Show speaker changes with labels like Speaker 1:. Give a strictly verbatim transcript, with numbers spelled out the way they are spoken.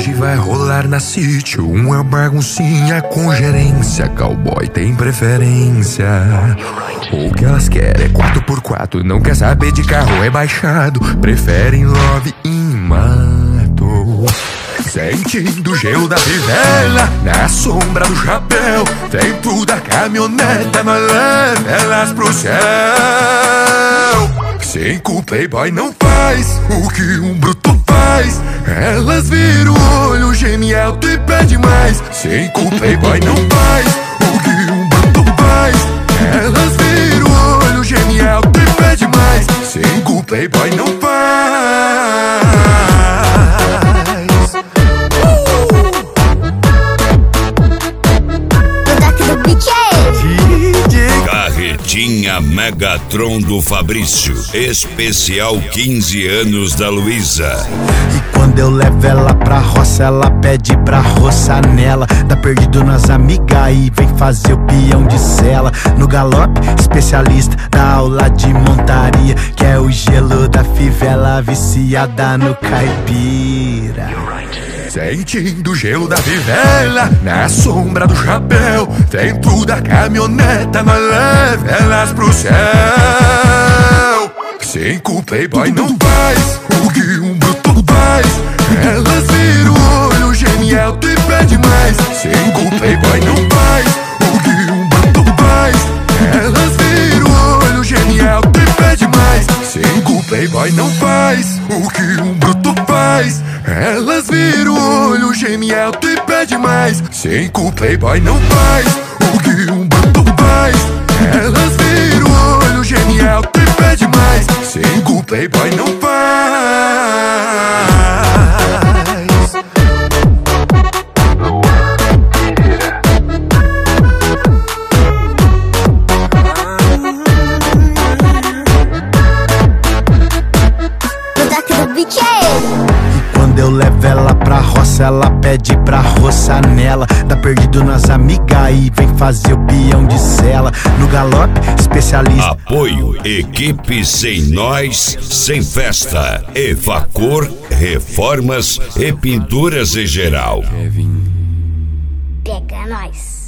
Speaker 1: Hoje vai rolar na City uma baguncinha com gerência. Cowboy tem preferência. O que elas querem é quatro por quatro, não quer saber de carro rebaixado. Preferem love em mato. Sentindo o gelo da fivela, na sombra do chapéu. Dentro da caminhoneta nós leva elas pro céu. Cinco playboy não faz o que um bruto faz. Elas viram o olho, geme alto e pede mais. Cinco playboy não faz o que um bruto faz. Elas viram o olho, geme alto e pede mais. Cinco playboy não faz.
Speaker 2: Carretinha Megatron do Fabrício, especial quinze anos da Luísa.
Speaker 3: E quando eu levo ela pra roça, ela pede pra roçar nela. Tá perdido nas amigas e vem fazer o peão de sela. No galope, especialista da aula de montaria, que é o gelo da fivela, viciada no caipira.
Speaker 1: Sentindo o gelo da fivela, na sombra do chapéu. Dentro da caminhoneta nós leva elas pro céu. Cinco playboy não faz o que um bruto faz. Elas viram o olho, geme alto e pede mais. Cinco playboy não faz o que um bruto faz. Elas viram o olho, geme alto e pede mais. Cinco playboy não faz o que um bruto faz. Elas viram o olho, geme alto e pede mais. Cinco playboy não faz o que um bruto faz. Elas viram o olho, geme alto e pede mais. Cinco playboy não faz.
Speaker 3: Quando eu levo ela pra roça, ela pede pra roçar nela. Tá perdido nas amigas e vem fazer o peão de sela. No galope, especialista.
Speaker 2: Apoio, equipe sem nós, sem festa. Evacor, reformas e pinturas em geral.
Speaker 4: Pega nós.